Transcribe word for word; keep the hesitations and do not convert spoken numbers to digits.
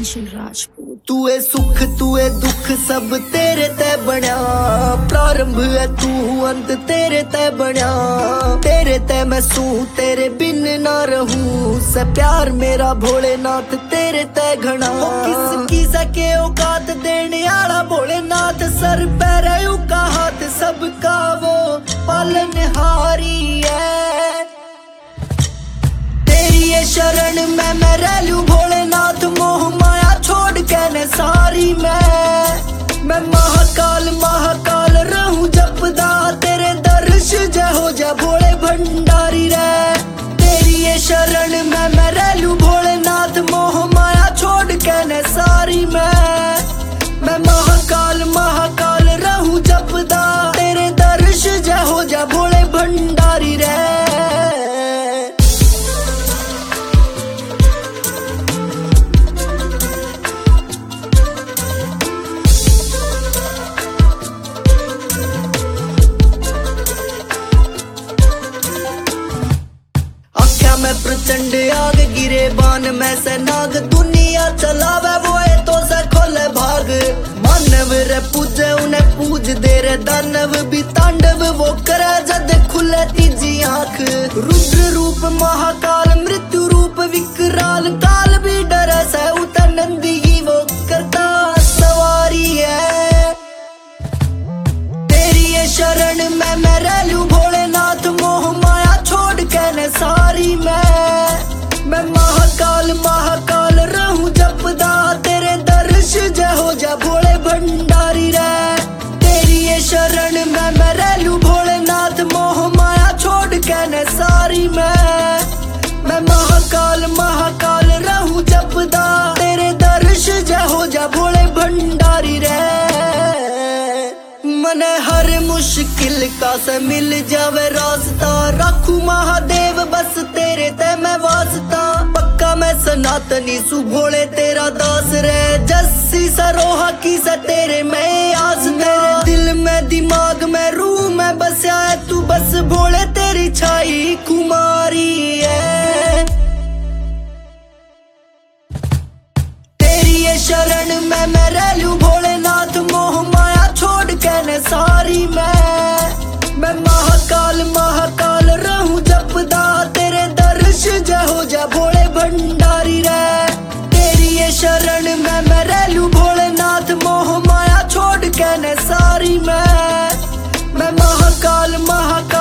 अंशुल राजपूत। तू ए सुख तू ए दुख सब तेरे ते बन्या, प्रारंभ है तू अंत तेरे ते बन्या। तेरे ते मैं सू तेरे बिन ना रहूं, से प्यार मेरा भोलेनाथ तेरे ते घना। किसकी सके औकात देने आला भोलेनाथ, सर पैर का हाथ सबका वो पालनहारी है। तेरी ये शरण में मैं रह लूं भोलेनाथ, मोह माया छोड़ के न सारी मैं। मैं महाकाल महाकाल रहूं जपदा, तेरे दर्श जय हो जा भोले भंडारी रे। तेरी ये शरण में मैं रह लूं भोलेनाथ, मोह माया छोड़ के न सारी मैं। मैं महाकाल महाकाल रहूं जपदा, तेरे दर्श जय हो जा भोले भंडारी रे। मैं प्रचंड आग गिरे बान में से नाग, दुनिया चलावे वो है तो से खोले भाग। मानव रे पूजे उन्हें पूज दे रे दानव भी तांडव वो करे जद खुले तीजी आंख। रुद्र रूप महाकाल मृत्यु रूप विकराल, काल भी डरे से उतर नंदी वो करता सवारी है। तेरी ये शरण में मैं रह लूं भोलेनाथ, मोह माया छोड़ के न सारी मैं। मैं महाकाल महाकाल रहूं जपदा, तेरे दर्श जय हो जा भोले भंडारी रे। तेरी ये शरण में मैं रह लूं भोलेनाथ, मोह माया छोड़ के न सारी मैं। मैं महाकाल महाकाल रहूं जपदा, तेरे दर्श जय हो जा भोले भंडारी रे। मने हर मुश्किल का से मिल जावे रास्ता, रखू महादेव बस तेरे ते मैं वास्ता। पक्का मैं सनातनी सु भोले तेरा दास रे, जस्सी सरोहा की से तेरे मैं आस। तेरे दिल में दिमाग में रूह में बसा है तू, बस भोले तेरी छाई कुमारी है। तेरी ये शरण में मैं रह लूं भोलेनाथ, मोह माया छोड़ के न सारी मैं। मैं महाकाल महाकाल रहूं जपदा, तेरे दर्श जय हो जा भोले भंडारी रे। तेरी ये शरण में मैं रह लूं भोलेनाथ, मोह माया छोड़ के न सारी मैं। मैं महाकाल महाकाल